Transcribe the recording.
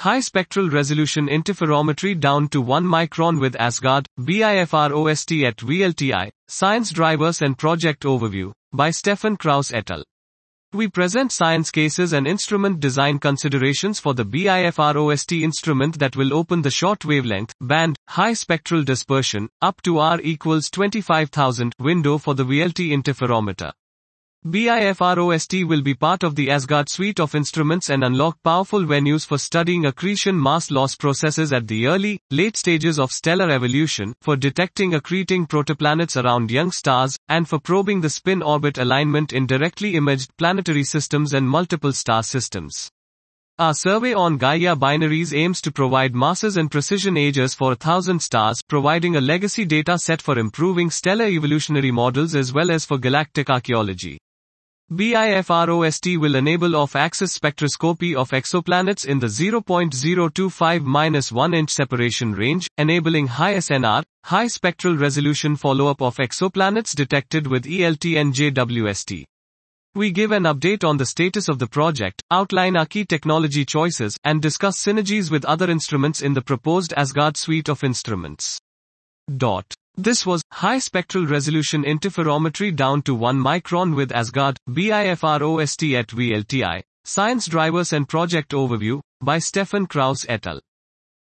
high spectral resolution interferometry down to 1 micron with ASGARD, BIFROST at VLTI, Science Drivers and Project Overview, by Stefan Kraus et al. We present science cases and instrument design considerations for the BIFROST instrument that will open the short wavelength, band, high spectral dispersion, up to R equals 25,000 window for the VLT interferometer. BIFROST will be part of the ASGARD suite of instruments and unlock powerful venues for studying accretion mass loss processes at the early, late stages of stellar evolution, for detecting accreting protoplanets around young stars, and for probing the spin-orbit alignment in directly imaged planetary systems and multiple star systems. Our survey on Gaia binaries aims to provide masses and precision ages for 1,000 stars, providing a legacy data set for improving stellar evolutionary models as well as for galactic archaeology. BIFROST will enable off-axis spectroscopy of exoplanets in the 0.025-1 inch separation range, enabling high SNR, high spectral resolution follow-up of exoplanets detected with ELT and JWST. We give an update on the status of the project, outline our key technology choices, and discuss synergies with other instruments in the proposed ASGARD suite of instruments. This was High Spectral Resolution Interferometry down to 1 micron with ASGARD, BIFROST at VLTI, Science Drivers and Project Overview, by Stefan Kraus et al.